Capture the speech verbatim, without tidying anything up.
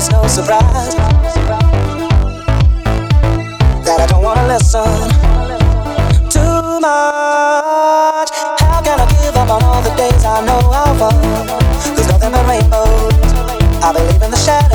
it's no surprise that I don't wanna listen too much. How can I give up on all the days I know I've won? There's nothing but rainbows. I believe in the shadow.